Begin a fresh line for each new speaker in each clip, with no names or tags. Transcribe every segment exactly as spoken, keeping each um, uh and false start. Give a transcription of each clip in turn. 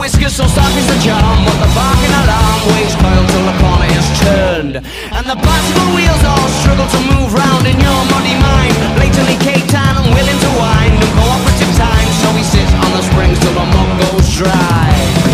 whiskers so stark is the charm, but the barking alarm waves coil till the corner is turned, and the bicycle wheels all struggle to move round in your muddy mind, blatantly caked and unwilling to wind, no cooperative time, so we sit on the springs till the mud goes dry.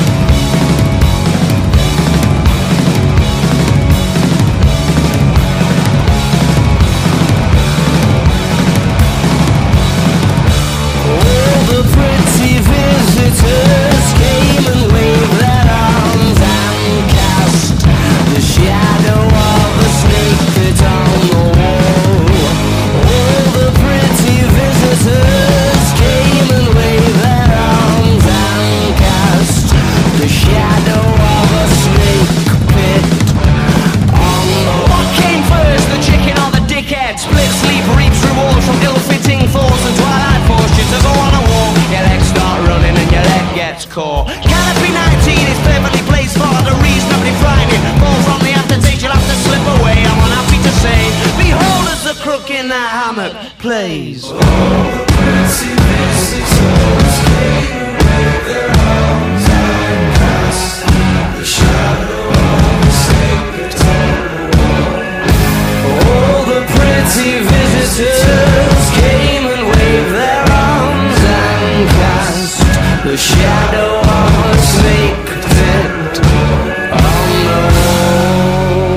The pretty visitors came and waved their arms and cast the shadow of a snake pit on the wall. All the pretty visitors came and waved their arms and cast the shadow of a snake pit on the wall.
What came first, the chicken or the dickhead? Split sleep, reaps rewards from ill-fitting force and twilight forced you to go on a walk. Your legs start running and your leg gets caught. Canopy nineteen is perfectly placed for the reasonably frightening. Fall from the aftertaste, you'll have to slip away. I'm unhappy to say, behold as the crook in that hammock plays.
All the pretty visitors came and waved their arms and cast the shadow of a snake pit on the wall.
All the pretty visitors came and waved their arms and cast the shadow of a snake pit on the wall.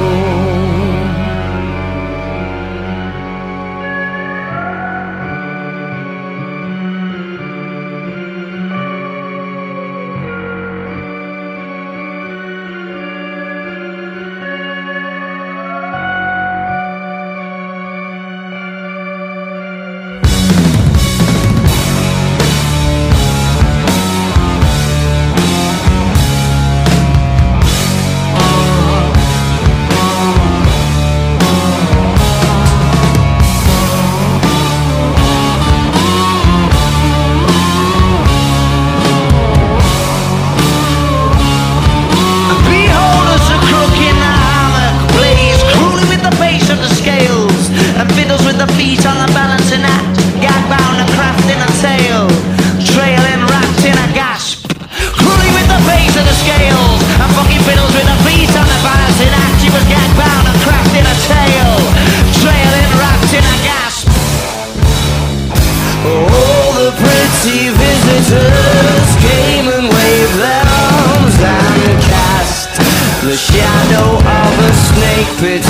Visitors came and waved their arms and cast the shadow of a snake pit